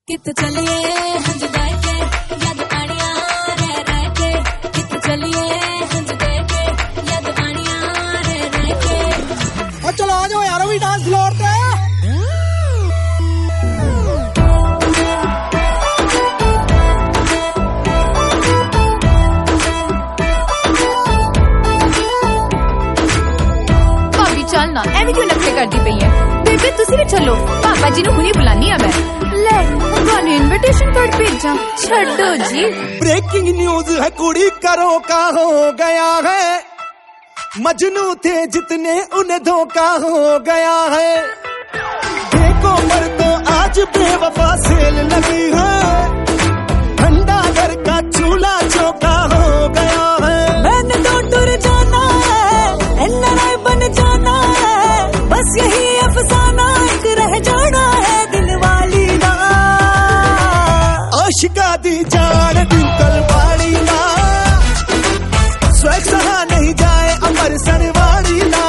कित चलिए हंज दे के याद आनिया रह के कित चलिए हंज दे के याद आनिया रह के। और चलो आ जाओ यार भी डांस फ्लोर पे। भाभी चल ना एवं क्यों नखरे करती पई है बेबे तुसी भी चलो पापा जी नु हुनी बुलानी है मैं ले उन्होंने इनविटेशन कार्ड भेजा छड्डो जी। ब्रेकिंग न्यूज है कुड़ी करो का हो गया है मजनू थे जितने उन्हें धोखा हो गया है। देखो पर तो आज बेवफा सेल लगी है ठंडा घर का चूल्हा चौका हो गया है। मैंने तो टुर जाना है एनआरआई बन जाना है बस यही अफसाना एक रह जाना है दिल वाली ना आशिका दी जान ट्विंकल वाली ना स्वैग सहा नहीं जाए अमृतसर वाली ना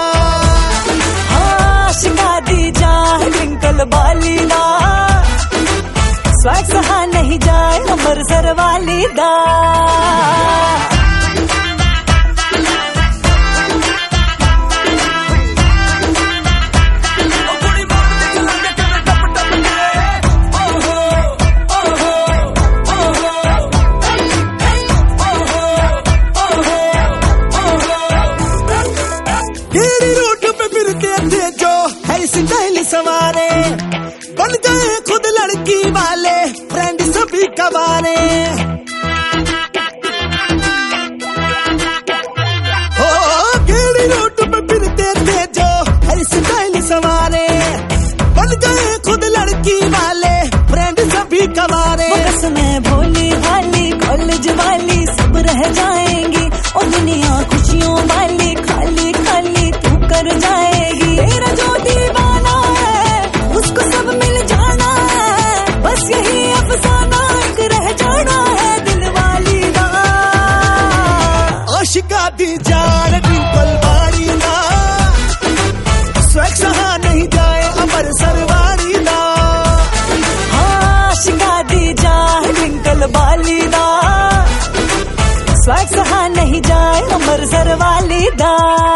आशिका दी जान ट्विंकल वाली ना स्वैग सहा नहीं जाए अमृतसर वाली ना। सवारे बन गए खुद लड़की वाले फ्रेंड सभी कबारे हो गेड़ी रूट पे फिरते थे जो हर स्टाइल सवारे बन गए खुद लड़की वाले फ्रेंड सभी कबारे। में भोली भाली कॉलेज वाली सब रह जाएंगी और दुनिया खुशियों वाली खाली खाली तू कर जाएगी। तेरा जो दीवाना है उसको सब मिल जाना है बस यही अफसाना एक रह जाना है दिल वाली ना आशिका दी जान ट्विंकल वाली ना स्वैग सहा नहीं जाए अमृतसर वाली ना आशिका दी जान ट्विंकल वाली ना स्वैग सहा नहीं जाए अमृतसर वाली ना।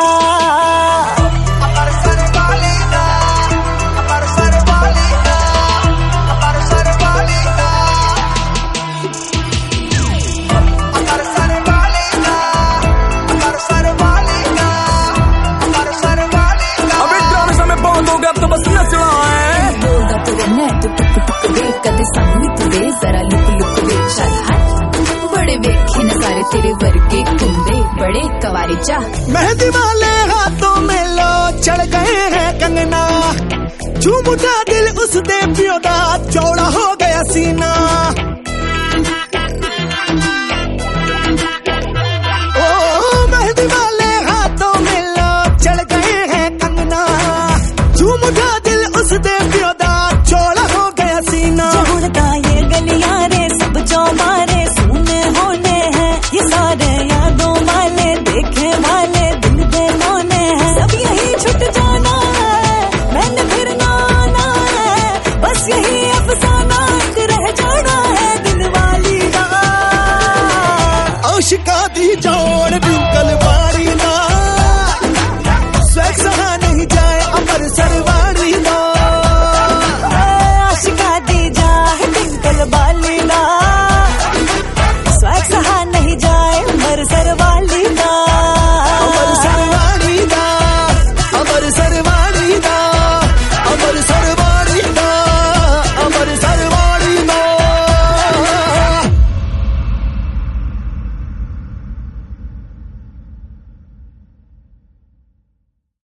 बड़े वेखे न सारे तेरे वर्गे कुंदे बड़े कवारी चा मेहंदी वाले हाथों में लो चढ़ गए हैं कंगना झूमता दिल उस दे पियो दा चौड़ा